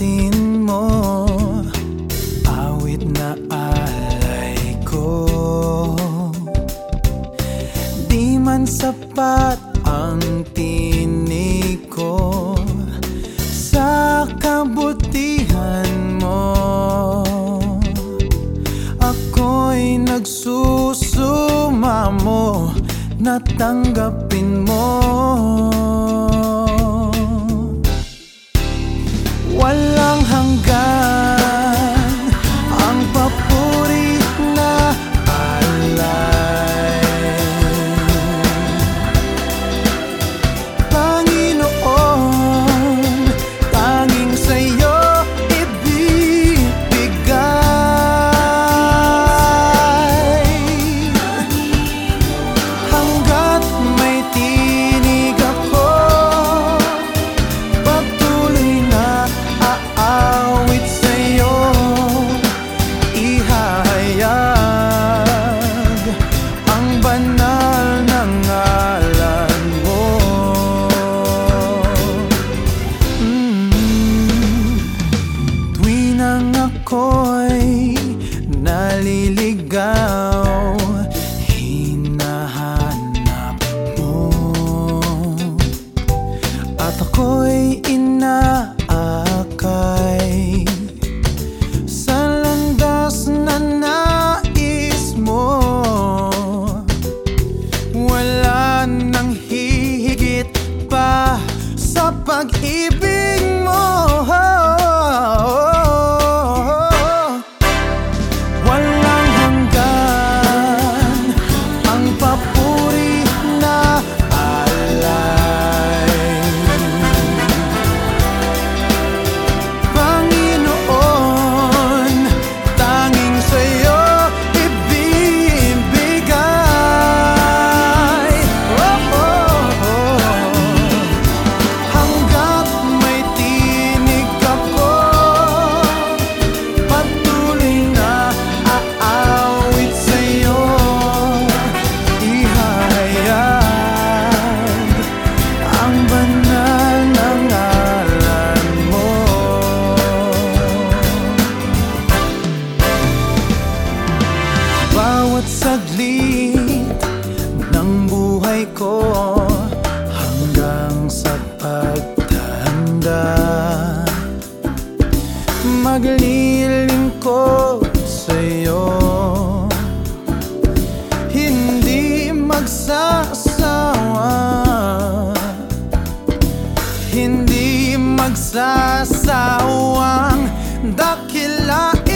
atin mo, awit na alay ko. Di man sapat ang tinig ko sa kabutihan mo. Ako'y nagsusumamo na tanggapin mo. Walang hanggan ang papuri na alay. Panginoon, tanging sa'yo ibibigay. Hanggat may tinig ako, patuloy na aawit sa'yo, ihahayag ang banal na ngalan mo. Tuwing nang ako'y naliligaw, hinahanap mo, at ako'y inaakay sa landas na nais mo. Wala nang hihigit pa sa pag-ibig mo. Walang hanggan ang papuri na alay. Panginoon, tanging sa'yo ibibigay. Hanggat may tinig ako, patuloy na aawit sa'yo, ihahayag ang banal na ngalan mo. Bawat saglit ng buhay ko hanggang sa pagtanda, maglilingkod sa'yo, hindi magsasawa, hindi magsasawang dakilain